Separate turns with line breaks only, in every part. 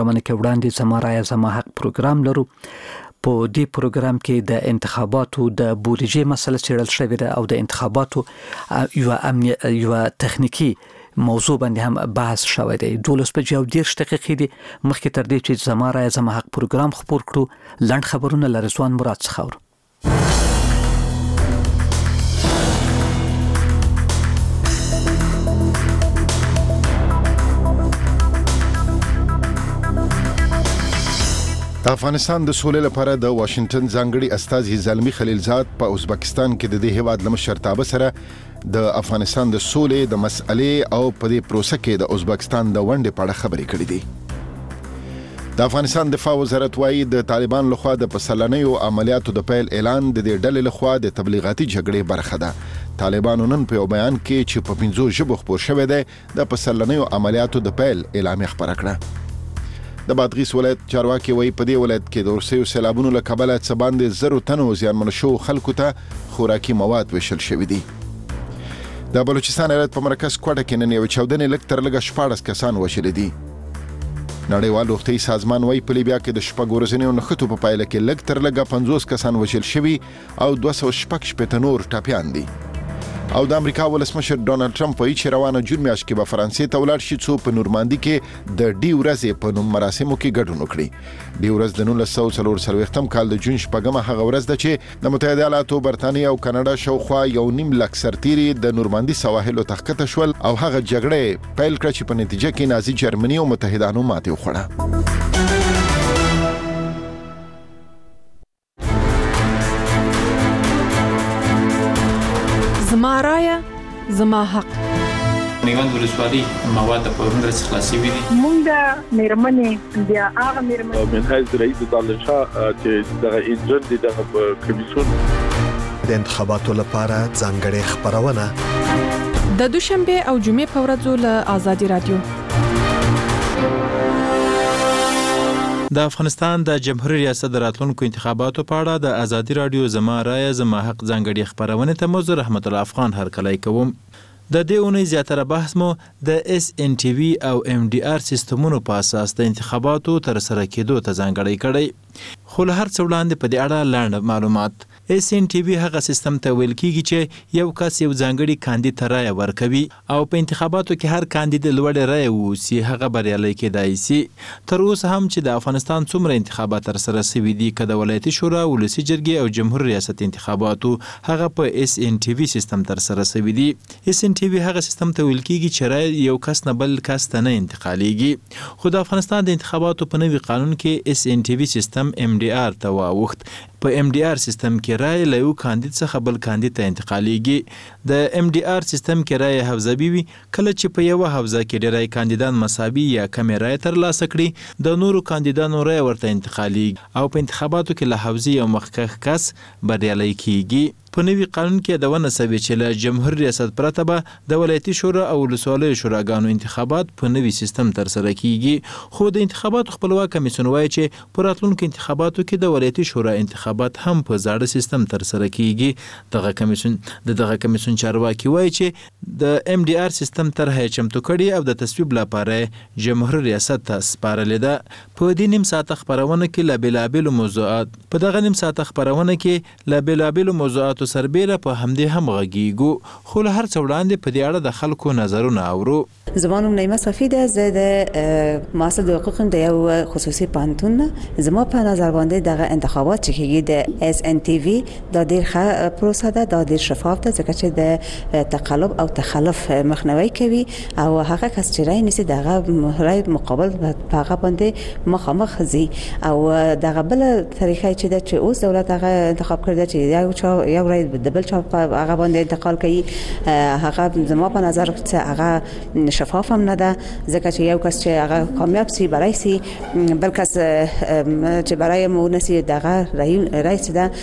باندې کې وړاندې زما رایه زما حق پروګرام لرو. په دې پروګرام کې د انتخاباتو د بودیجې مسله څیړل شوې ده او د انتخاباتو یو تخنیکی موضوع باندې هم بحث شوی دی. 12:10 دقیقې دي مخکې تر دې چې زما رایه زما حق پروګرام خبر کړو. لنډ خبرونه له رضوان مراد څخه اورو.
د افغانستان د سولې لپاره د واشنگټن ځانګړي استازي زلمی خلیلزاد په ازبکستان کې د دې هیواد لمشرتابه سره د افغانستان د سولې د مسئلې او په دې پروسه کې د ازبکستان د ونډې په اړه خبرې کړې دي. د افغانستان دفاع وزارت وايي د طالبان لخوا د پسلنیو عملیاتو د پیل اعلان د دې ډلې لخوا د تبلیغاتي جګړې برخه ده. طالبانو نن په یو بیان کې چې په 5 ژبو خبر شوی دی د پسلنیو عملیاتو د پیل اعلامیه خبره کړه. د بادغیس ولایت چارواکي وایي په دې ولایت کې د ورسېو سیلابونو له کبله څه باندې 100 تنو زیانمن شوو خلکو ته خوراکي مواد ویشل شوي دي. د بلوچستان ایالت په مرکز کوټه کې نن یو چاودنې لږ تر لږه 14 کسان وژلي دي. نړیوال روغتیايي سازمان وایي په لیبیا کې د شپږ ورځنیو نښتو په پایله کې لږ تر لږه 50 کسان وژل شوي او 216 نور ټپیان دي. او د امریکا ولسمشر ډونالد ټرمپ وایي چې روانه جون میاشت کې به فرانسې ته ولاړ شي څو په نورماندي کې د ډي ورځې په نوم مراسمو کې ګډون وکړي. ډي ورځ د 1944 کال د جون 8 هغه ورځ ده چې د متحده ایالاتو، برتانیې او کاناډا شاوخوا 1.5 لک سرتیري د نورماندي سواحلو ته ښکته شول او هغه جګړه پیل کړه چې په نتیجه کې نازي جرمني او متحدانو ماتې وخوړه.
زما رایه زما حق.
میوند ولسوالي مواد په ورنډ څخه خلاصي وي.
مونږ د میرمنې بیا هغه میرمنې
منهاج رئیس دالشا چې د انجن د کمیسیون
د انتخاباتو لپاره ځانګړې خبرونه
د دوشنبه او جمعې په ورځو له آزادي رادیو.
د افغانستان د جمهوریت ریاست د راتلونکو انتخاباتو په اړه د آزادي رادیو زما رایه زما حق ځانګړي خبرونه ته موضوع رحمت الله افغان هرکلی کوم. د دې اونۍ زیاتره بحث مو د SNTV او MDR سیستمونو په اساس د انتخاباتو تر سره کېدو ته ځانګړی کړی. خو له هر څه وړاندې په دې اړه لاندې معلومات. SNTV هغه سیستم ته ویل کیږي چې یو کس یو ځانګړي کاندید ته رایه ورکوي او په انتخاباتو کې هر کاندید لوړ رایه ووسی هغه بریالی کېدای شي. تر اوسه هم چې د افغانستان څومره انتخابات تر سره شوي دي که د ولایتي شورا، ولسي جرګې او جمهور ریاست انتخاباتو هغه په SNTV سیستم تر سره شوي دي. SNTV هغه سیستم ته ویل کیږي چې رایه یو کس نه بل کس ته نه انتقالیږي. خو د افغانستان د انتخاباتو په نوي قانون کې SNTV سیستم MDR ته واوښت. په MDR سیستم کې رایه له یو کاندید څخه بل کاندید ته انتقالیږي. د MDR سیستم کې رایه حوزوي وي. کله چې په یو حوزه کې ډېری کاندیدان مساوي یا کمې رایه ترلاسه کړي د نورو کاندیدانو رایه ورته انتقالیږي او په انتخاباتو کې له حوزې یو مخکښ کس بریالی کیږي. په نوي قانون کې د ونسوي چې له جمهور ریاست پرته به د ولایتي شورا او ولسوالیو شوراګانو انتخابات په نوي سیستم تر سره کیږي. خو د انتخاباتو خپلواک کمیسیون وایي چې په راتلونکو انتخاباتو کې د ولایتي شورا انتخابات هم په زاړه سیستم تر سره کیږي. دغه کمیسیون چارواکي وایي چې د MDR سیستم طرحه چمتو کړي او د تصویب لپاره جمهور ریاست ته سپارلې ده. په دې نیم ساعت خبرونه کې له بېلابېلو موضوعات په دغه نیم ساعت خبرونه کې له بېلابېلو موضوعات سربېره په همدې هم غږیږو. خو له هر څه وړاندې په دې اړه د خلکو نظرونه اورو.
زما نوم نعیمه صفی ده. زه د مؤسسه د حقوق د یو خصوصي پانتون. زما په نظر باندې دغه انتخابات چې کېږي د SNTV دا ډېر ښه پروسه ده، دا ډېر شفاف ده ځکه چې د تقلب او تخلف مخنیوي کوي او هغه کس چې رای نیسي دغه رای مقابل په هغه باندې مخامخ ځي. او دغه بل طریقه چې ده چې اوس دولت هغه انتخاب کړی چې یو رای د بل چا په هغه باندې انتقال کوي. هغه زما په نظر چې هغه شفاف هم نه ده ځکه چې یو کس چې هغه کامیاب سي برای سي بل کس چې برای مو نسی دغه رئیس ده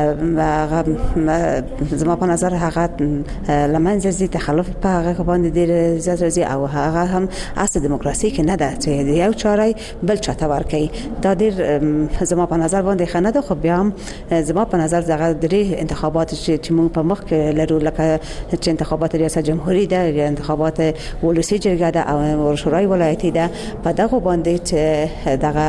زما په نظر هغه لمنځه زی تخلف په هغه باندې ډیر زیات راځي او هغه هم اصل دیموکراسي کې نه ده چې یو چاري بل چاته ورکي دا ډیر زما په نظر باندې خنه ده. خو بیا هم زما په نظر دغه درې انتخابات چې موږ په مخ کې لرو لکه چې انتخابات ریاست جمهوریت ده یا انتخابات ولسی جرګه ده او شورای ولایتي ده په دغه باندې چې دغه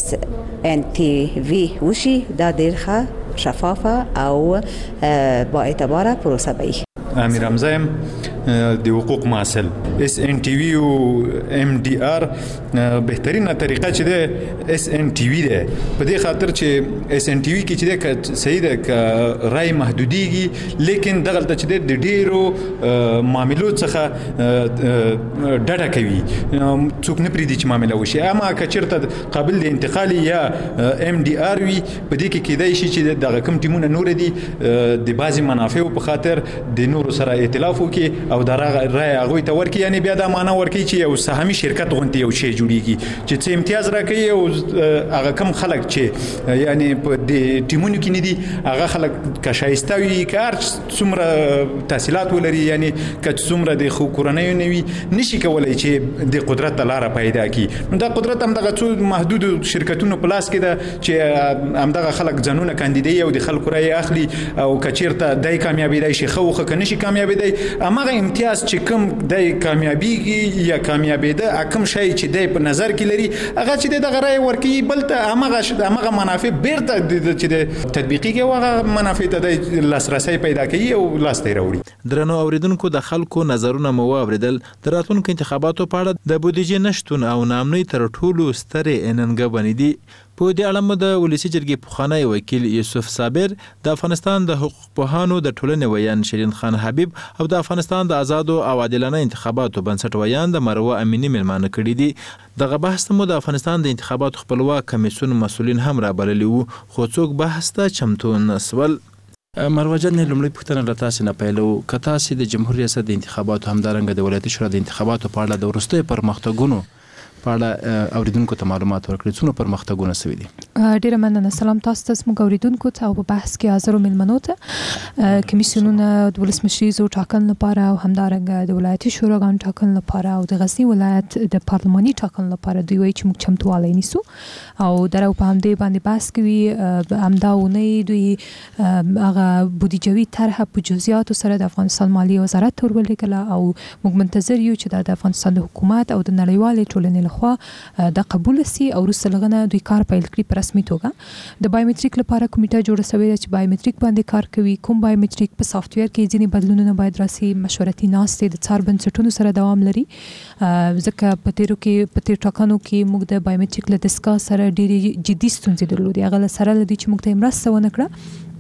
SNTV وشي دا ډیر ښه شفافه او با اعتباره پروسه وي.
امیر حمزه د حقوق مسل SNTV او MDR بهترینه طریقه چې ده SNTV ده په دې خاطر چې SNTV کې چې ده صحیح ده ک رای محدودیږي لیکن دغه چې د ډیرو معاملو څخه ډډه کوي څوک نه پریدي چې معاملې وشي. اما کچرته قابل د انتقال یا MDR وي په دې کې کېدای شي چې دغه کم ټیمونه نور دي د بعضي منافعو په خاطر د نور سره ائتلاف وکي او دا رای هغه ته ورکی یعنی بیا دا معنا ورکی چې یو سهامي شرکت غونډه یو شی جوړیږي چې څه امتیاز راکړي او هغه کم خلک چې یعنی په دې ټیمونو کې نه دي هغه خلک کشایستوي کار څومره تحصیلات ولري یعنی که څومره د خو کورنۍ نوي نشي کولای چې د قدرت لاره پیدا کړي. نو دا قدرت هم دغه څو محدود شرکتونو په لاس کې ده چې هم دغه خلک ځانونه کاندیدي او د خلکو رای اخلي او کچیرته دای کامیابی دی شي خو کنه شي کامیابی دی امغه امتیاز چې کوم دای کامیابیږي یا کامیابی ده کوم شی چې دای په نظر کې لري هغه چې دغه رای ورکی بلته امغه منافع بیرته چې تطبیقي او هغه منافع ته د لاسرسي پیدا کوي او لاس ته راوړي.
درنو اوریدونکو د خلکو نظرونه مو اوریدل د راتلونکو انتخاباتو په اړه د بودیجې نشټون او نامنۍ تر ټولو سترې ننګونې دي. په دې اړه د ولسی جرګې پخوانی وکیل یوسف صابر د افغانستان د حقوق پوهانو د ټولنې ویان شیرین خان حبیب او د افغانستان د آزادو او عادلانه انتخاباتو بنسټ ویان د مروه امینی ملمانه کړي دي. دغه بحث مو د افغانستان د انتخاباتو خپلواک کمیسیون مسؤلین هم را بللی وو خو څوک بحث ته چمتو نسول.
مروه جان لومړی پوښتنه له تاسو نه پیلو که تاسو د جمهوریت ریاست د انتخاباتو همدارنګه د ولایتي شورا د انتخاباتو په اړه د ورستۍ پرمختګونو په اړه اوریدونکو ته معلومات ورکړي څونه پرمختګونه شوي دي.
ډیره مننه. سلام تاسو ته موږ اوریدونکو ته او په بحث کې حاضر ملمنو ته کمیسیونونه د ولسمشریزو ټاکنې لپاره او همدارنګه د ولایتي شوراګانو ټاکنې لپاره او د غزنی ولایت د پارلماني ټاکنې لپاره دوی وایي چې موږ چمتووالی نیسو او درو په همدې باندې بحث کوي. همدا ونی دوی هغه بودیجوي طرحه په جزئیاتو سره د افغانستان مالیه وزارت ته ورولېږله او موږ منتظر یو چې د افغانستان د حکومت او د نړیوالې ټولنې لخوا د قبول سي او وروسته لغنه دوی کار پیل کړي په رسمي توګه. د بایومټریک لپاره کمیټه جوړه شوې ده چې بایومټریک باندې کار کوي. کوم بایومټریک په سافټویر کې ځینې بدلونونه باید راسي. مشورتي ناستې د څار بنسټونو سره دوام لري ځکه په تیر ټاکنو کې موږ د بایومټریک له دستګاه سره ډېرې جدي ستونزې درلودې. هغه سره لدی چې موږ ته مرسته ونه کړه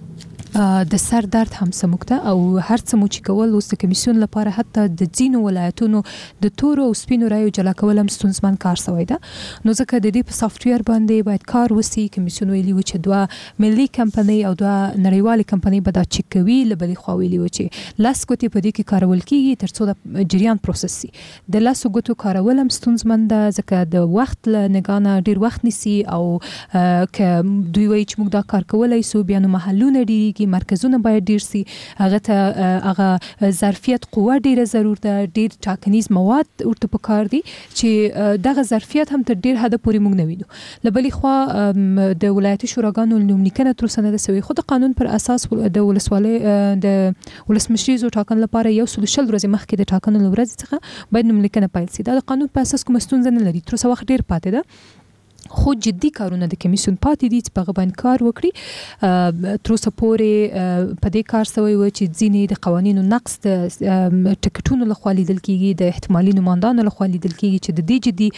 د سر درد هم سموکته او هر څه مو چې کول اوس د کمیسیون لپاره حتی د ځینو ولایتونو د تورو او سپینو رایو جلا کول هم ستونزمن کار شوی ده. نو ځکه د دې په سافټویر باندې باید کار وسی. کمیسیون ویلي و چې دوه ملي کمپنۍ او دوه نړیوالې کمپنۍ به دا چک کوي. له بلې خوا ویلي و چې لاس ګوتې په دې کې کارول کیږي تر څو د جریان پروسس سي. د لاسو ګوتو کارول هم ستونزمن ده ځکه د وخت له نگاه ډیر وخت نیسي او که دوی وایي چې موږ دا کار کولای سو بیا نو محلونه ډیریږي مرکزونه باید ډیر سي. هغه ته هغه ظرفیت قوه ډیره ضرورت ده. ډیر ټاکنیز مواد ورته پکار دي چې دغه ظرفیت هم تر ډیر حد پورې موږ نه وینو. له بلې خوا د ولایتي شوراګانو نوملیکنه تر اوسه نه ده سوې خو د قانون پر اساس د ولسمشریزو ټاکنې لپاره 120 ورځې مخکې د ټاکنو ورځې څخه باید نوملیکنه پیل سي. دا د قانون په اساس کوم ستونزه نه لري. تر اوسه وخت ډیر پاتې ده خو جدي کارونه د کمیسیون پاتې دي چې په هغه باندې کار وکړي. تر اوسه پورې په دې کار شوی و چې ځینې د قوانینو نقض د ټکټونو لخوا لیدل کیږي د احتمالي نمایندانو لخوا لیدل کیږي چې د دې جدي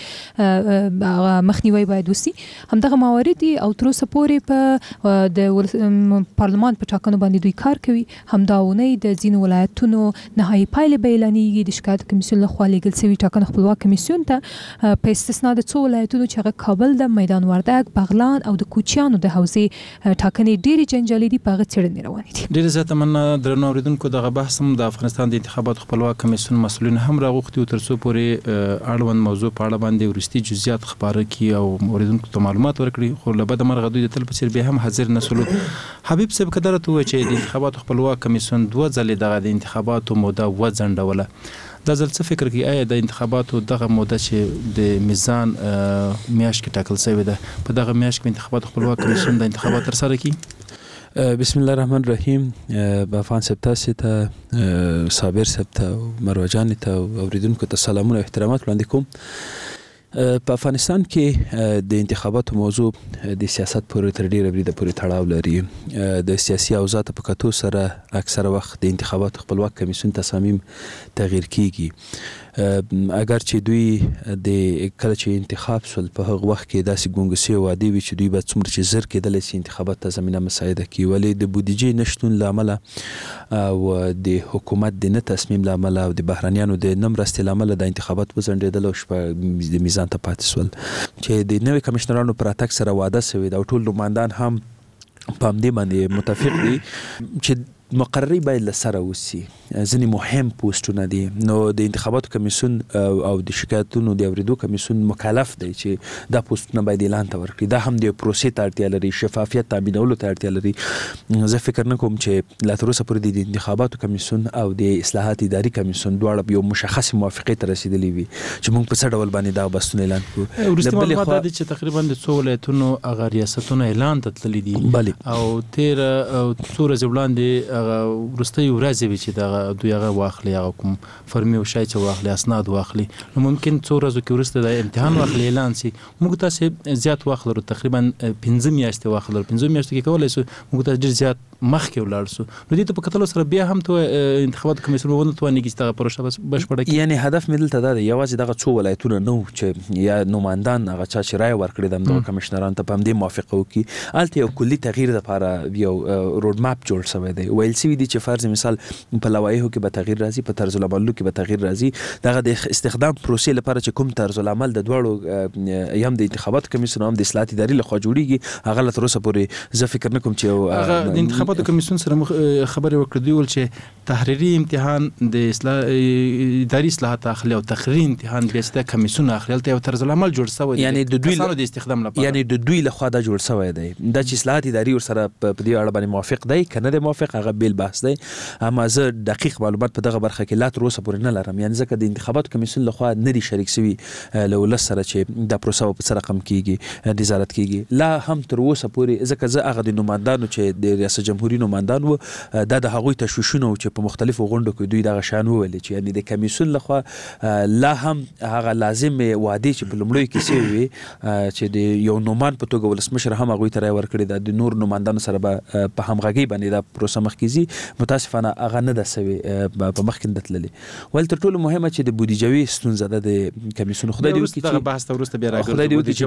مخنیوي باید وشي. همدغه موارد دي او تر اوسه پورې په د پارلمان په ټاکنو باندې دوی کار کوي. همدا ونی د ځینو ولایتونو نهایي پایلې به اعلانېږي. د شکایت کمیسیون لخوا لیږل شوي ټاکنو خپلواک کمیسیون ته په استثنا د څو ولایتونو چې هغه کابل د میدان وردګ بغلان او د کوچیانو د حوزې ټاکنې ډېری جنجالي دي په څېړنې روانې دي.
ډېر زیاته مننه درنو اوریدونکو. دغه بحث هم د افغانستان د انتخاباتو خپلواک کمیسیون مسؤلین هم راغوښتي تر څو پورې اړوند موضوع په اړه باندې وروستي جزئیات خبره کړي او اوریدونکو ته معلومات ورکړي. خو له بده مرغه دوی د تل په څېر بیا هم حاضر نه شول. حبیب صاحب که درته ووایي چې د انتخاباتو خپلواک کمیسیون 2 ځلې دغه د انتخاباتو موده وځنډوله، دا ځل څه فکر کوي؟ آیا د انتخاباتو دغه موده چې د میزان میاشت کې ټاکل شوې ده، په دغه میاشت کې انتخاباتو خپلواک کمیسیون د انتخابات ترسره کړي؟
بسم الله الرحمن الرحیم. بافان صاحب تاسو ته، صابر صاحب ته، مروه جان ته، اوریدونکو ته سلامونه او احترامات وړاندې کوم. په افغانستان کې د انتخاباتو موضوع د سیاست پورې تر ډیره بریده پورې تړاو لري. د سیاسي اوضاع په کتو سره اکثره وخت د انتخاباتو خپلواک کمیسیون تصامیم تغییر کیږي. اگر چې دوی د کله چې انتخاب سول په هغه وخت کې داسې ګونګسي وادي وي چې دوی به څومره چې زر کېدلی شي انتخابات ته زمینه مساعده کړي، ولې د بودیجې نشتون له امله او د حکومت د نه تصمیم له امله او د بهرنیانو د نه مرستې له امله د انتخابات وځنډېدل او شپه د میزان ته پاتې سول. چې د نوي کمشنرانو پر راتګ سره واده شوې ده او ټول نمایندان هم په همدې باندې متفق دي چې مقرری باید لسره وسی. ځینې مهم پوسټونه دي، نو د انتخاباتو کمیسیون او د شکایتونو د اوریدو کمیسیون مکلف دی چې دا پوسټونه باید اعلان ته ورکړي. دا هم د پروسې ته اړتیا لري، شفافیت تامینولو ته اړتیا لري. زه فکر نه کوم چې لا تر اوسه پورې د انتخاباتو کمیسیون او د اصلاحات اداري کمیسیون دواړه یو مشخص موافقې ته رسیدلی وي چې موږ په څه ډول باندې دا بسونه اعلان کړو.
وروستي معلومات دا دي چې تقریبا د څو ولایتونو هغه ریاستونه اعلان ته تللي دي او 13 څو ورځې وړاندې هغه وروستۍ ورځې وي چې دغه دوی هغه واخلي، هغه کوم فرمي او شای چې واخلي، اسناد واخلي. نو ممکن څو ورځو کې وروسته د امتحان واخلي اعلان شي. موږ تاسې زیات وخت لرو، تقریبا 15 میاشتې وخت لرو. 15 میاشتې کې کولی شو موږ تاسې ډېر زیات مخکې ولاړ شو. نو دې ته په کتلو سره بیا هم ته انتخاباتو کمیسیون ونه توانېږي چې دغه پروسه بشپړه کړي.
یعنې هدف مې دلته دا دی یوازې دغه څو ولایتونه نه وو چې یا نمایندان هغه چا چې رایه ورکړې ده همدغه کمشنرانو ته په همدې موافقه وکړي. هلته یو کلي تغییر دپاره یو روډ ماپ جوړ شوی دی. ویل شوي دي چې فرض مثال په لوایحو کې به تغییر راځي، په طرز العملو کې به تغییر راځي. دغه د استخدام پروسې لپاره چې کوم طرز العمل د دواړو هم د انتخاباتو کمیسیون هم د اصلاحات اداري لخوا جوړیږي، هغه له تر اوسه پورې زه فکر نه کوم چې
هغه د انتخاباتو کمیسیون سره خبرې وکړې. دوی ویل چې تحریري امتحان د اداري اصلاحات اخلي او تقریري امتحان بیا د کمیسیون اخلي. هلته یو طرز العمل جوړ شوی دی،
یعنې د دوی
د استخدام لپاره،
یعنې د دوی لخوا دا جوړ شوی دی. دا چې اصلاحات اداري ورسره په دې اړه باندې موافق دی که نه دی موافق هغه بیل بحث دی. اما زه دقیق معلومات په دغه برخه کې لا تر اوسه پورې نه لرم، یعنې ځکه د انتخاباتو کمیسیون لخوا نه دي شریک شوي له ولس سره چې دا پروسه په څه رقم کېږي، نظارت کېږي. لا هم تر اوسه پورې ځکه زه هغه د نمایندانو چې د ریاست جمهوري نمایندان وو دا د هغوی تشویشونه و چې په مختلفو غونډو کې دوی دغه شان وویلې چې یعنې د کمیسیون لخوا لا هم هغه لازم وعدې چې په لومړیو کې شوې وي چې د یو نومان په توګه ولسمشر هم هغوی ته رایه ورکړې ده، د نور نمایندانو سره به په همغږۍ باندې دا پروسه مخکې ځي. متاسفانه هغه نه ده سوې، په مخکې نه ده تللې. ول تر ټولو مهمه چې د بودیجوي ستونزه ده د کمیسیون. خدای دې وکړي
چې بحث ته وروسته بیا راګرځو،
خدای دې وکړي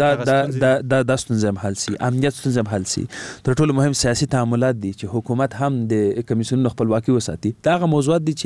چې دا ستونزه هم حل شي، امنیت ستونزه هم حل شي. تر ټولو مهم سیاسي تعاملات دي چې حکومت هم د کمیسیونونو خپلواکي وساتي. دا هغه موضوعات دي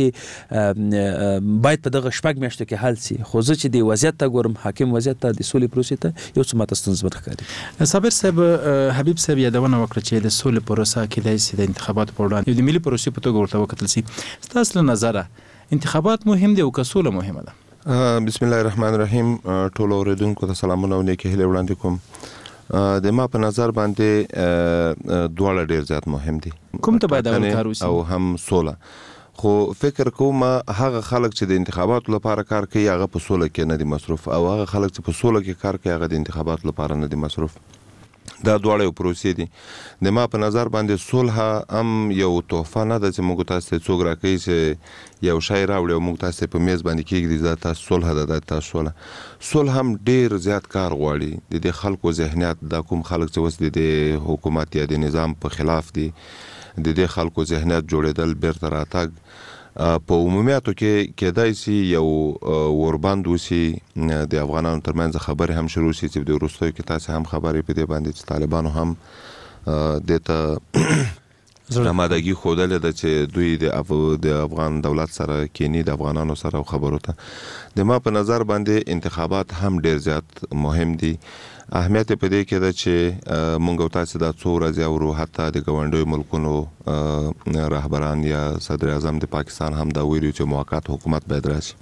چې باید په دغه شپږ میاشتو کې حل شي. خو زه چې د وضعیت ته ګورم، حاکم وضعیت ته، د سولې پروسې ته، یو څه ماته ستونزمن ښکاري.
صابر صاحب، حبیب صاحب یادونه وکړه چې د سولې پروسه کېدای شي د انتخاباتو په وړاندې د ملي پروسې په توګه ورته وکتل شي. ستاسو له نظره انتخابات مهم دي او که سوله مهمه ده؟
بسم الله الرحمن الرحیم. ټول اوریدونکو ته سلامونه او نیکې هیلې وړاندې کوم. د ما په نظر باندې دواړه ډیر زیات مهم دي،
کوم ته باید اول کار وشي
او هم سوله. خو فکر کوم هغه خلک چې د انتخاباتو لپاره کار کوي هغه په سوله کې نه دي مصروف، او هغه خلک چې په سوله کې کار کوي هغه د انتخاباتو لپاره نه دي مصروف. دا دواړه یو پروسې دي. د ما په نظر باندې صلح هم یو تحفه نه ده چې موږ تاسو ته څوک راکوي چې یو شی راوړي او موږ تاسو په میز باندې کېږدي دا تاسو صلح ده، دا تاسو صلح. صلح هم ډیر زیات کار غواړي. د دې خلکو ذهنیت، دا کوم خلک چې اوس د حکومت یا د نظام په خلاف دي، د دې خلکو ذهنیت جوړېدل، بیرته راتګ په عمومیاتو کې کېدای شي یو وربند وشي. د افغانانو ترمنځ خبرې هم شروع شي چې د وروستیو کې تاسو هم خبرې په دې باندې چې طالبانو هم دې ته آمادګي خوده ده چې دوی د افغان دولت سره کینی د افغانانو سره خبرو ته د ما په نظر باندې انتخابات هم ډیر زیات مهم دي. اهمیت په دې کې ده چې مونږ تاسو د څو ورځې اورو حتی د ګاونډیو ملکونو رهبران یا صدر اعظم د پاکستان هم دا ویلي چې موقت حکومت باید راشي،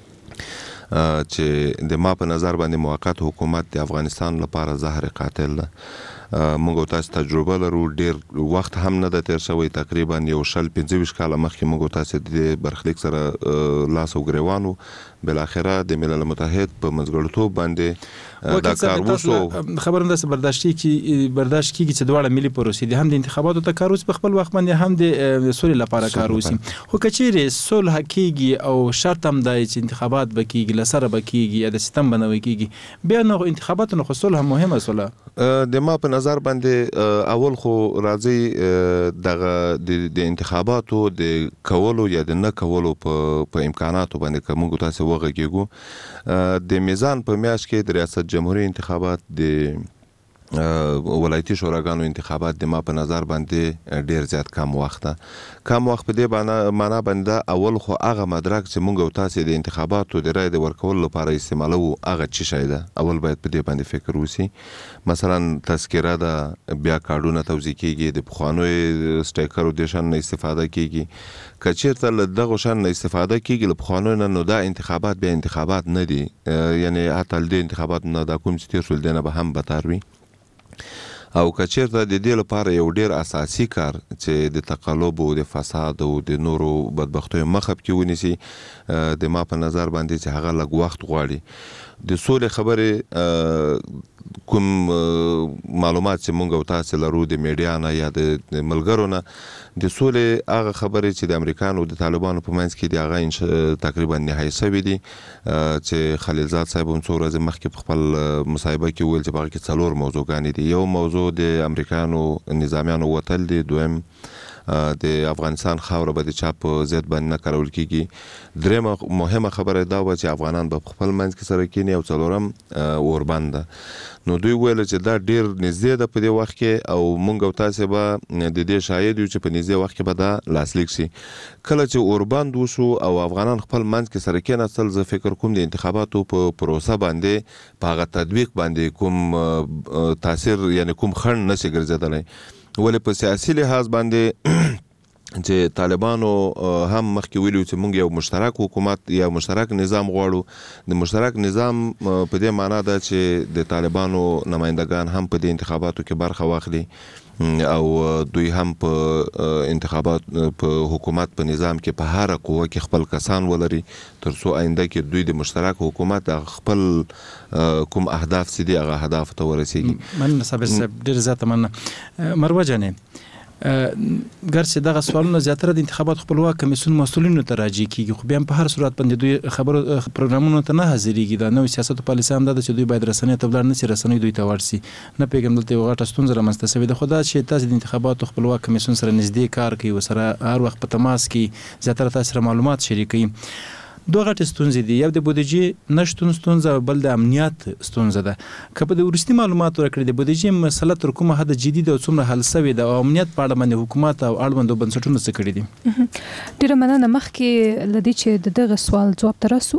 چې د ما په نظر باندې موقت حکومت د افغانستان لپاره زهر قاتل ده. مونږ تاسو تجربه لرو، ډیر وخت هم نه د تیر شوی، تقریبا 25 کال مخکې مونږ تاسو د برخلیک سره لاس او ګریوانو، بل اخره د ملل متحد په مزګړتوب باندې دا کار وشو.
خبرم ده برداشت کیږي چې دواړه ملي پروسې دي، هم د انتخاباتو ته کار وسی په خپل وخت باندې، هم د سولې لپاره کار وسی. خو کچېره صلح کیږي او شرط هم دی چې انتخابات بکیږي، لسره بکیږي یا د سیستم بنوي کیږي، بیا نو انتخاباتو خو صلح مهمه صلح
د ما په نظر باندې اول خو راځي دغه د انتخاباتو د کولو یا د نه کولو په امکاناتو باندې کومه تاسو وغږیږو. د میزان په میاشت کې د ریاست جمهوریت انتخابات، د ولایتي شوراګانو انتخابات د ما په نظر باندې ډیر زیات کم وخت په دې معنا باندې اول خو هغه مدرک چې مونږ تاسو د انتخاباتو د رای د ورکول لپاره استعمالو هغه چی شي ده، اول باید په دې باندې فکر وسی. مثلا تذکره ده، بیا کارډونه توزیع کیږي، د پخوانو سټیکرو د شان استفاده کیږي. کچیرته له دغه شان استفاده کیږي له پخوانو نه، نو دا انتخابات بیا انتخابات نه دي، یعنی حتی د انتخابات نه دا کوم چې تیر شول دنه به هم بتاروي. او کچیرته د دې لپاره یو ډیر اساسي کار چې د تقلب او د فساد او د نورو بدبختیو مخه کې ونیسي، د ما په نظر باندې چې هغه لږ وخت غواړي. د سولې خبره کوم معلومات چې مونږ او تاسو لرو د میډیا نه یا د ملګرو نه، د سولې هغه خبره چې د امریکانو او د طالبانو په منځ کې دی هغه تقریبا نهایي شوی دی، چې خلیلزاد صاحب هم څو ورځې مخکې په خپل مصاحبه کې ویل چې هغه کې 4 موضوعګانې دي. یو موضوع د امریکانو نظامیانو وتل دي، دویم د افغانستان خاور به د چاپ ضد باندې نه کارول کیږي، درېمه مهمه خبره دا و چې افغانان به خپل منځ کې سره کینی، او څلورم اوربند. نو دوی ویل چې دا ډیر نږدې ده په دې وخت کې، او مونږ او تاسو به د دې شاهد یو چې په نږدې وخت کې به دا لاسلیک شي. کله چې اوربند وشو او افغانان خپل منځ کې سره کېناستل، زه فکر کوم د انتخاباتو په پروسه باندې په هغه تطبیق باندې کوم تاثیر یعنی کوم خنډ نشي ګرځیدلی. ولې په سیاسي لحاظ باندې چې طالبانو هم مخکې ویلو چې مونږ یو مشترک حکومت یا مشترک نظام غواړو. د مشترک نظام په دې معنا ده چې د طالبانو نمائندگان هم په دې انتخاباتو کې برخه واخلي، او دوی هم په انتخابات په حکومت په نظام کې په هر قوه کې خپل کسان ولري، ترڅو آینده کې دوی د مشترک حکومت خپل کوم اهداف سي دي هغه اهداف ته ورسیږي.
من صاحب ډیر زیات مننه. مروه جانې، ګرځي دغه سوالونه زیاتره د انتخابات خپلواک کمیسیون مسؤلینو ته راځي کیږي، خو بیا په هر صورت باندې دوی خبرو پروګرامونو ته نه حاضرېږي. دا نوې سیاست او پالیسي هم ده چې دوی باید رسنۍ ته ولاړ نشي، رسنۍ دوی ته ورسي. نه پیغام دلته یو غټه ستونزه رامنځته شوې ده، خو دا چې تاسو د انتخاباتو خپلواک کمیسیون سره نږدې کار کوي، وسره هر وخت په تماس کې زیاتره تاسو سره معلومات شریکوي. دوه غټې ستونزې دي، یو د بودیجې نشتون ستونزه او بل د امنیت ستونزه ده. که په د وروستي معلومات ورکړي د بودیجې مسله تر کومه حد جدي ده او څومره حل شوې ده، او امنیت په اړه باندې حکومت او اړوندو بنسټونو څه کړي دي؟
ډیره مننه. مخکې لدی چې دغه سوال جواب ترسو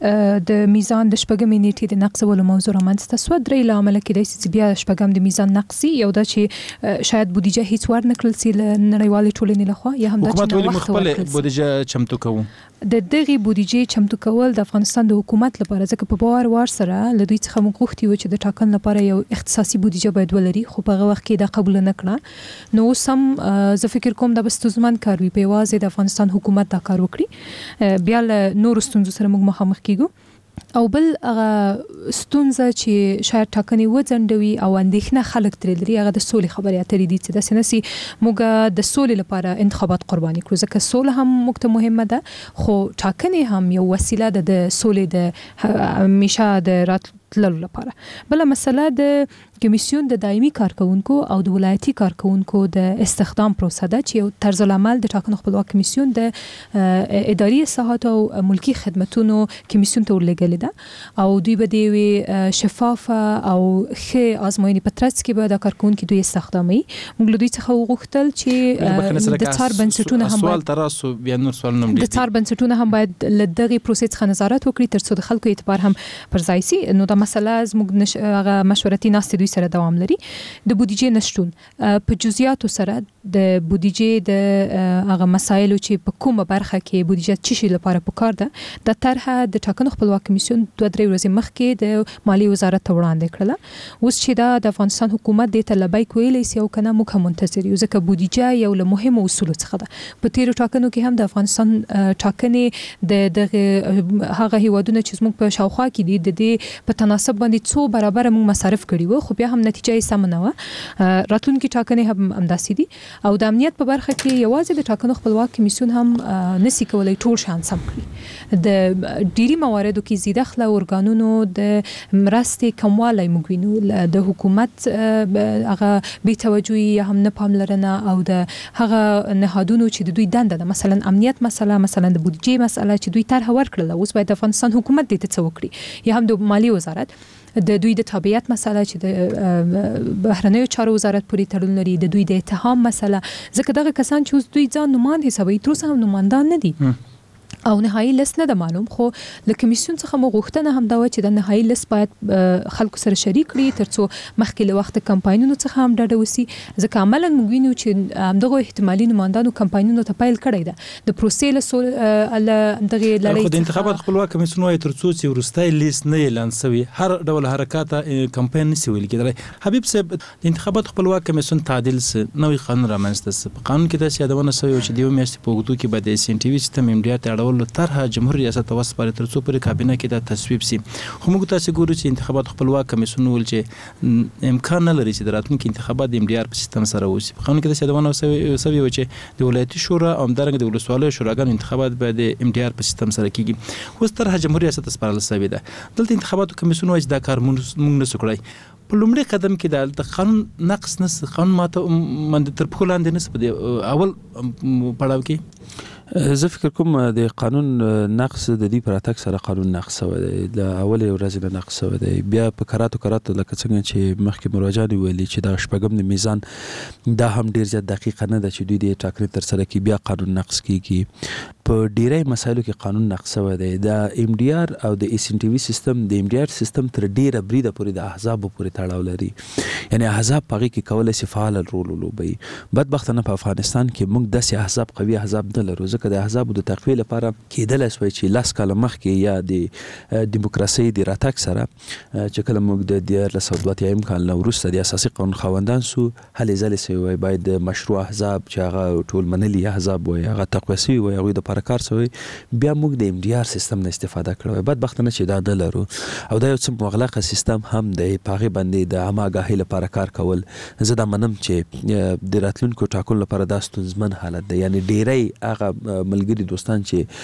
د میزان د شپږمې نیټې د نقصولو موضوع رامنځته شوه. درې لامل کېدای شي چې بیا شپږم د میزان نقصي، یو دا چې شاید بودیجه هیڅ ور نه کړل سي له نړیوالې ټولنې لخوا، یا هم دا چې
حکومت خپل بودیجه چمتو کوي.
د دغه بودیجې چمتو کول د افغانستان د حکومت لپاره، ځکه په باور وار سره لدی څخه موږ غوښتي و چې د ټاکن لپاره یو اختصاصي بودیجه باید ولري، خو په هغه وخت کې دا قبول نه کړه. نو سم زه فکر کوم دا بستوزمن کار وي، په واځي د افغانستان حکومت دا کار وکړي، بیا له نور ستونزو سره موږ مخامخ کیږو. او بل هغه ستونزه چې شاید ټاکنې وځنډوي او اندېښنه خلک ترې لري، هغه د سولې خبرې اترې دي چې داسې نسي موږ د سولې لپاره انتخابات قرباني کړو، ځکه سوله هم موږ ته مهمه ده، خو ټاکنې هم یو وسیله ده د سولې د همیشه د راتللو لپاره. بل مسله د کمیسیون د دایمي کارکونکو او د ولایتي کارکونکو د استخدام پروسه ده چې یو طرز العمل د ټاکنو خپلواک کمیسیون د اداري اصلاحات او ملکی خدماتونو کمیسیون ته ورلګل ده او دوی به د شفافه او ښه آزموینې په ترڅ کې به د کارکونکو دوی استخدامي موږ له دوی څخه وغوښتل چې د څار بنسټونه هم
سوال تراسو بیا نور سوال نه
د څار بنسټونه هم باید له دغه پروسې څخه نظارت وکړي ترڅو د خلکو اعتبار هم پر ځای شي. نو دا مسله زموږ هغه مشورتي ناستې دوی سره دوام لري. د بودیجې نشټون په جزئیاتو سره د بودیجې د هغه مسایلو چې په کومه برخه کې بودیجه چی شي لپاره پکار ده د طرحه د ټاکنو خپلواک کمیسیون 2-3 ورځې مخکې د مالی وزارت ته وړاندې کړله. اوس چې دا د افغانستان حکومت د طلبای کویلی سی او کنه موږ هم منتظر یو ځکه بودیجه یو له مهمو اصولو څخه ده. په تیرو ټاکنو کې هم د افغانستان ټاکنې د هغه هیوادونو چې موږ په شاوخوا کې دي د دې په تناسب باندې څو برابر موږ مصارف کړي وو خو بیا هم نتیجه یې سم نه و. راتلونکي ټاکنې هم همداسې دي او د امنیت په برخه کې یوازې د ټاکنو خپلواک کمیسیون هم نسی کولای ټول شان سم کړي. د ډیری مواردو کې زیاده خلا اورګانونو د مرستې کموالی موږ وینو د حکومت هغه بې توجهي یا هم نه پاملرنه او د هغه نهادونو چې د دوی دنده ده مثلا امنیت مسله مثلا د بودیجې مسله چې دوی طرح ورکړله اوس باید د افغانستان حکومت دې څه وکړي یا هم د مالی وزارت د دوی د تابعیت مسله چې د بهرنیو چارو وزارت پورې تړون لري د دوی د اتهام مسله ځکه دغه کسان چې دوی ځان نوماند حسابوي تر اوسه هم نوماندان نه دي او نهایی لیست نه ده معلوم خو له کمیسیون څخه مو غوښتنه هم دا و چې د نهایی لیست باید خلکو سره شریک کړي ترڅو مخکې له وخت کمپاینونو څخه هم ډاډه وسی ځکه عملاً موږ وینو چې همدغه احتمالي نوماندانو کمپاینونو ته پیل کړی ده د پروسې له دغه لړۍ
د انتخابات خپلواک کمیسیون وايي ترڅو چې ورستای لیست نه اعلان شوی هر ډول حرکت کمپاین نسی ویل کېدلی. حبیب صاحب د انتخابات خپلواک کمیسیون تعدیل نوې قانون رامنځته په قانون کې د یادونه شوی چې د یو میاشتې په وګړو کې به د اس ان ټي وي سیستم امډیا ته اړول طرحه جمهوریت ریاست وسپاره ترڅو پر کابینه کې د تصویب سي. خو موږ تاسو ګورو چې انتخابات خپلواک کمیسیون ول چې امکان نه لري چې د راتلونکي انتخابات د امډیار په سیستم سره وشي. په قانون کې د یادونه شوی و چې د ولایتي شورا او همدارنګه د ولسوالیو شوراګانو انتخابات به د امډیار په سیستم سره کیږي. اوس طرحه جمهوریت ریاست سپارل شوی ده. دلته انتخاباتو کمیسیون وايي دا کار موږ نه سکړای. په لومړي قدم کې د قانون نقص نس قانون ماته من تر په لاندې نس په اول پړاو کې
زه فکر کوم د قانون نقص د دې پراتک سره قانون نقص و د اولې ورځې نه نقص و دی بیا په کراتو لکه څنګه چې مخکې مراجعان ویلي چې د شپږم د میزان دا هم ډیر زیات دقیق نه ده چې دوی د ټاکنې تر سره کې بیا قانون نقص کیږي. په ډیری مسایلو کې قانون نقص و دی. د ام ډي آر او د اس ان ټي وي سیستم د ام ډي آر سیستم تر ډیره بریده پورې د احزاب پورې تړاو لري یعنی احزاب پغې کې کولای شي فعال رول ولوبي. بدبختانه په افغانستان کې موږ داسې احزاب قوي احزاب نه لرو ځکه د احزاب د تقویه لپاره کېدل شوی چې لاس کاله مخکې یا د دیموکراسي د راتګ سره چې کله موږ د 1920 کال وروسته د اساسي قانون خواندان سو هلې ځلې سوی باید مشروع احزاب چې هغه ټول منلي احزاب وي هغه تقویه سوی وي هغه د کار سوی بیا موږ د ام ډي آر سیستم نه استفاده کړو. بدبختانه چې دا نه لرو او دا یو څه مغلقه سیستم هم دی پاغه باندې د عامه لپاره کار کول زه دا منم چې د راتلونکو ټاکنو لپاره دا ستونزمن حالت دی یعنی ډیری هغه ملګری دوستان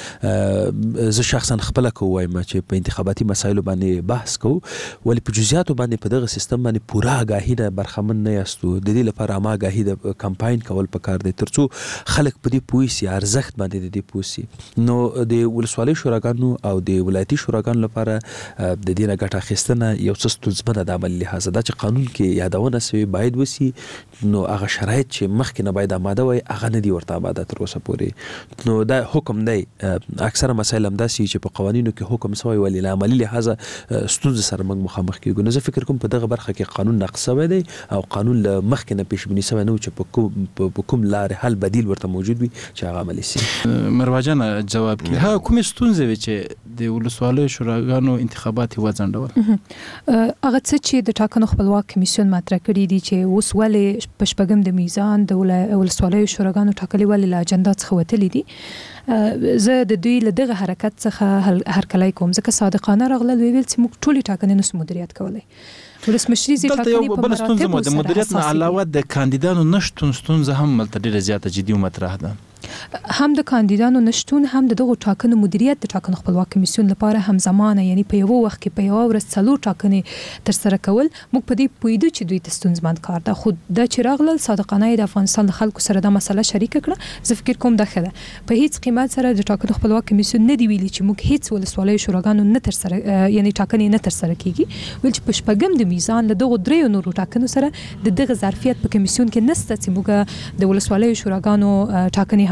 چې زه شخصا خپل کوم چې په انتخاباتي مسایلو باندې بحث کوو ولی په جزئیاتو باندې په دغه سیستم باندې پوره آگاهی نه برخمن نه یاستو د دې لپاره عامه آگاهی د کمپاین کول پکار دی ترڅو خلک په دې پوي سي ارزښت باندې د دې پوي نو د ولسوالۍ شوراګانو او د ولایتي شوراګانو لپاره د دې نه ګټه اخیستنه یو څه ستونزمنه د عمل لحاظ دا چې قانون کې یادونه شوی باید وسی نو هغه شرایط چې مخکې نه باید آماده وي هغه نه دي ورته آماده تر اوسه پورې. نو دا حکم دی اکثره مسایل هم داسي چې په قوانینو کې حکم شوی ولی له عملي لحاظ ستونزې سره موږ مخامخ کیږو. نو زه فکر کوم په دغه برخه کې قانون ناقص شوی دی او قانون له مخکې نه پیش بینی شوی نه چې په کوم لار حل بدیل ورته موجود وي چې هغه عملي شي.
مروجان جواب کی ها کومې ستونزې وي چې د ولسوالیو شوراګانو انتخابات وځنډول
هغه څه چې د ټاکنو خپلواک کمیسیون مطرح کړی دي چې اوس ولې په شپږم د میزان د ولسوالیو شوراګانو ټاکلي ولې له اجنډا څخه وتلي دي. زه د دوی له دغه حرکت څخه هرکلی کوم ځکه صادقانه راغله ویل چې موږ ټولې ټاکنې نس مدیریت کولای ولسمشري زی ټاکنې په مراتبو
د مدیریت نه علاوه د کاندیدانو نشټون ستونزه هم ملته ډیره زیاته جدي مطرح ده.
هم د کاندیدانو نشټون هم دغه ټاکنو مدیریت د ټاکنو خپلواک کمیسیون لپاره همزمانه یعنی په یو وخت کې په یو ورځ څلور ټاکنې تر سره کول موږ په دې پوهیدو چې دوی ته ستونزمن کار ده، خو د چراغلل صادقانه د افغانستان د خلکو سره د مسله شریک کړه. زه فکر کوم دغه ده په هیڅ قیمت سره د ټاکنو خپلواک کمیسیون نه دی ویلي چې موږ هیڅ ولسوالۍ شوراګانو نه تر سره یعنی ټاکنې نه تر سره کیږي، ول چې په شپږم د میزان له دغه دریو نورو ټاکنو سره دغه ظرفیت په کمیسیون کې نشته چې موږ د ولسوالۍ شوراګانو ټاکنې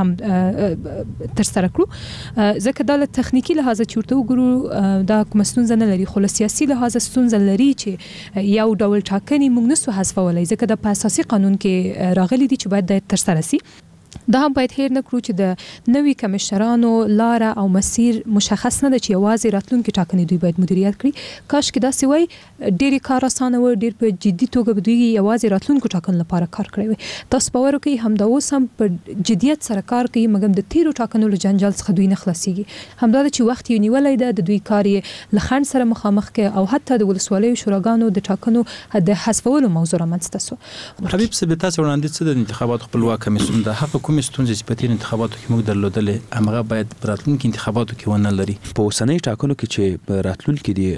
هم تر سره کړو. ځکه دا له تخنیکی لحاظه چورته وګورو دا کوم ستونزه نه لري، خو له سیاسي لحاظه ستونزه لري چې یو ډول ټاکنې موږ نسو حذفولای ځکه د اساسي قانون کې راغلي دي چې باید تر سره شي. دا هم باید هیر نه کړو چې د نوي کمشنرانو لار او مسیر مشخص نه ده چې یوازې راتلونکي ټاکنې دوی باید مدیریت کړي. کاش کې دا سوی ډېری کار اسانه و، ډېر په جدي توګه به دوی یوازې راتلونکو ټاکنو لپاره کار کړی وي. تاسو باور وکړئ همدا اوس هم په جدیت سره کار کوي، مګر د تیرو ټاکنو له جنجال څخه دوی نه خلاصيږي. همدا چې وخت یې نیولای ده د دوی کار یې له خنډ سره مخامخ کې او حتی د ولسوالیو شوراګانو د ټاکنو د حذفولو موضوع رامنځته سو.
حبیب صاحب تاسو وړاندې څه د انتخاباتو خپلواک کمیسیون د حق کوم ستونزې چې په تیر انتخاباتو کې موږ درلودلې هغه باید په راتلونکي انتخاباتو کې ونه لري.
په اوسنۍ ټاکنو کې چې په راتلونکي دي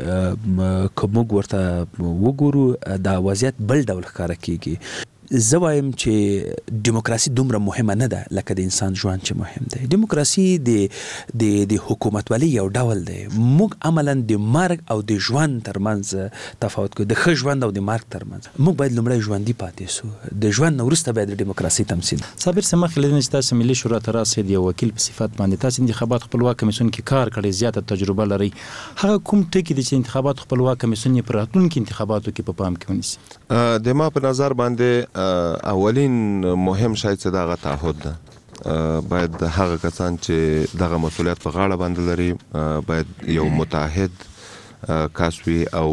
کوم ورته وګورو دا وضعیت بل ډول ښکاره کیږي. زه وایم چې دیموکراسي دومره مهمه نه ده لکه د انسان ژوند چې مهم دی. دیموکراسي د حکومتولۍ یو ډول دی. موږ عملاً د مرګ او د ژوند ترمنځ تفاوت کوو، د ښه ژوند او د مرګ ترمنځ. موږ باید لومړی ژوندي پاتې سو، د ژوند وروسته باید د دیموکراسي تمثیل.
صابر سمخ لیدل چې تاسو ملي شورا ته راسئ د وکیل په صفت باندې تاسو انتخابات خپلواک کمیسیون کې کار کړی، زیاته تجربه لري. هغه کوم ټکی دي چې انتخابات خپلواک کمیسیون یې په راتلونکي انتخاباتو کې په پام کې ونیسي؟
د ما په نظر باندې اولین مهم شاید چې دغه تعهد ده، باید هغه کسان چې دغه مسؤلیت په غاړه باندې لري باید یو متعهد کس وي او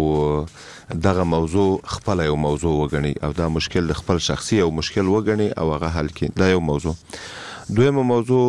دغه موضوع خپل یو موضوع وګڼي او دا مشکل د خپل شخصي او مشکل وګڼي او هغه حل کړي. دا یو موضوع. دویمه موضوع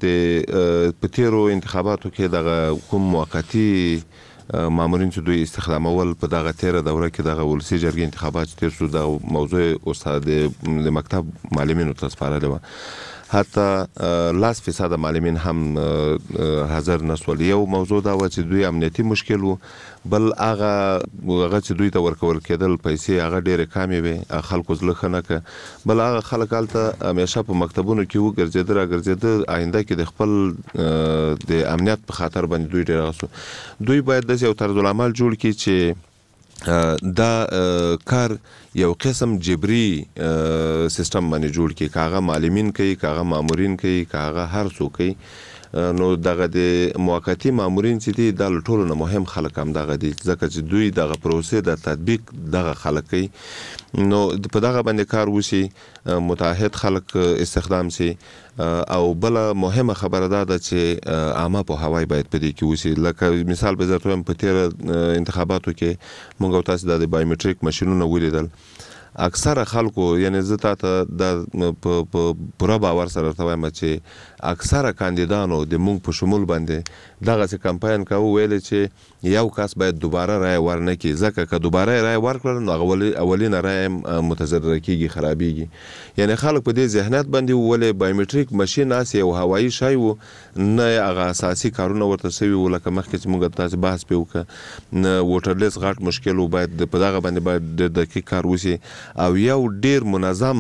د پتیرو انتخاباتو کې دغه کوم موقتی مامورین چې دوی استخدامول په دغه تیره دوره کې دغه ولسی جرګې انتخابات تیر شو، د موضوع استاد د مکتب معلمینو ته سپارلې وه، حتی 10% معلمین هم حاضر نشول. یو موضوع دا و چې دوی امنیتي مشکل وو، بل هغه چې دوی ته ورکول کېدل پیسې هغه ډېرې کمې وې، خلکو زړه ښه نه کړه. بل هغه خلک هلته همیشه په مکتبونو کې وګرځېده راګرځېده، آینده کې د خپل د امنیت په خاطر باندې دوی ډېر هغه دوی باید داسې یو طرز العمل جوړ کړي چې دا کار یو قسم جبري سیستم باندې جوړ کړي، که هغه معلمین کوي، که هغه مامورین کوي، که هغه هر څوک کوي. نو دغه د موقتی مامورین چې دي د ټولو نه مهم خلک هم دغه دي، ځکه چې دوی دغه پروسې د تطبیق دغه خلک کوي. نو په دغه باندې کار وشي، متعهد خلک استخدام شي. او بل مهمه خبره ده چې عامه په هوای باید په دې کې وشي. لکه مثال به درته وایم په تیر انتخاباتو کې موږ او تاسو د بایومټریک ماشینونه ولیدل. اکثره خلکو یعنی زه تاسو د په پوره باور سره وایم چې اکثره کاندیدانو د موږ په شمول باندې دغه څه کمپاین کوي، ویل چې یو کس باید دوباره رای ورنه کړي، ځکه که دوباره رای ورکړل نو اولینه رای متضرر کیږي، خرابېږي. یعنی خلک په دې ذهنیت باندې ولې بایومټریک ماشین اسې او هوایي شی و، نه هغه اساسي کارونه ورته شوي و لکه مخکې چې موږ تاسو بحث پې وکړو، نه ووټرلیس غټ مشکل و، باید په دغه باندې باید دقیق کار وشي او یو ډیر منظم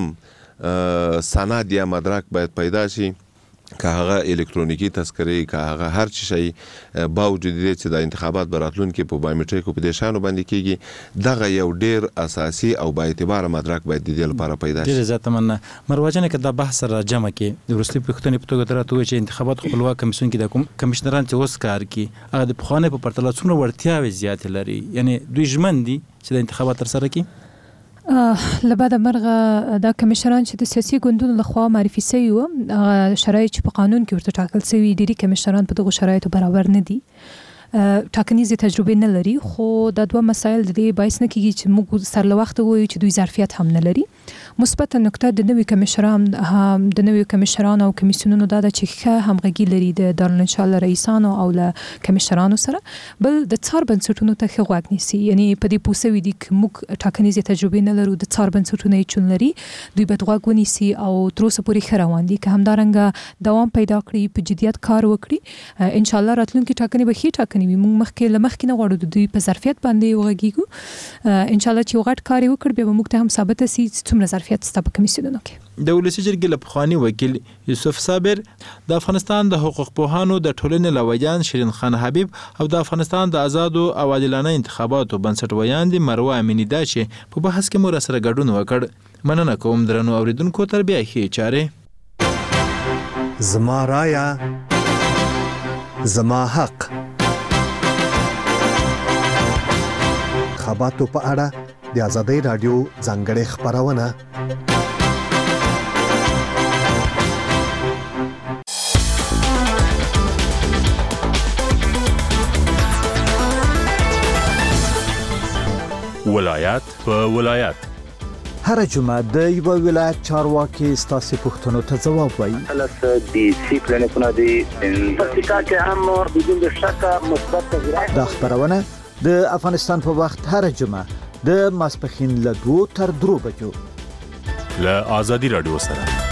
سند یا مدرک باید پیدا شي، که هغه الکترونیکی تذکرې، که هغه هر چی شي، باوجود دې چې د انتخابات براتلونکي په بایومټریک په دې شانو باندې کیږي، دغه یو ډیر اساسي او با اعتبار مدرک باید د دې لپاره پیدا شي.
ډیر زیات مننه. مروجنه که دا بحث را جمع کې د ورستي پښتنې په توګه ترته وي چې انتخابات خپلواک کمیسیون کې د کوم کمشنران چې اوس کار کوي هغه د پخواني په پرتله څومره وړتیاوې زیات لري، یعنی دوی ژمن دي چې د انتخابات تر سره کوي؟
لبعد مرغه دا کمیشنران چې د سیاسي ګوندونو لخوا معرفي شوي وو، شرایط چې په قانون کې ورته ټاکل شوي، ډېری کمیشنران په دغو شرایطو برابر نه دي، ټاکنیزې تجربې نه لري. خو دا دوه مسایل د دې باعث نه کیږي چې موږ سر له وخته ووایو چې دوی ظرفیت هم نه لري. مثبت نقطه د نوي کمشرانو او کمیسیونونو دا چې ښه همغږي لري د دارالانشا رئیسانو او له کمشرانو سره، بل د څار بنسټونو ته ښه غوږ نیسي. یعنی په دې پوسوي دي چې موږ ټاکنیزې تجربې نه لرو، د څار بنسټونه یې چون لري، دوی باید غوږ ونیسي او تر اوسه پورې ښه روان دي. که همدارنګه دوام پیدا کړي، په جدیت کار وکړي، ان شاء الله راتلونکي ټاکنې به ښې ټاکنې وي. موږ مخکې نه غواړو د دوی په ظرفیت باندې وغږیږو. ان شاء الله چې غټ کار وکړ بیا به موږ ته هم ثابت شي څومره ظرفیت ستا په کمیسیونونو کې.
د ولسی جرګې له پخواني وکیل یوسف صابر، د افغانستان د حقوق پوهانو د ټولنې لویان شیرین خان حبیب او د افغانستان د آزادو او عادلانه انتخاباتو بنسټ ویاندې مروه امینی دا چې په بحث کې مو سره ګډون وکړ. مننه کوم درنو اوریدونکو، تر بیا ښې چارې.
زما رایه زما حق. انتخاباتو په اړه د آزادۍ رادیو ځانګړې خبرونه.
ولایت په ولایت
هر جمعه د یو ولایت چارواکي ستاسو پوښتنو ته ځواب وایي.
د سی پلانونه دي پرتکا کې هم بدون شک مثبت تغیرات.
دا خبرونه د افغانستان په وخت هر جمعه د ماسپښین له 2 تر 3 بجو
له آزادي رادیو سره.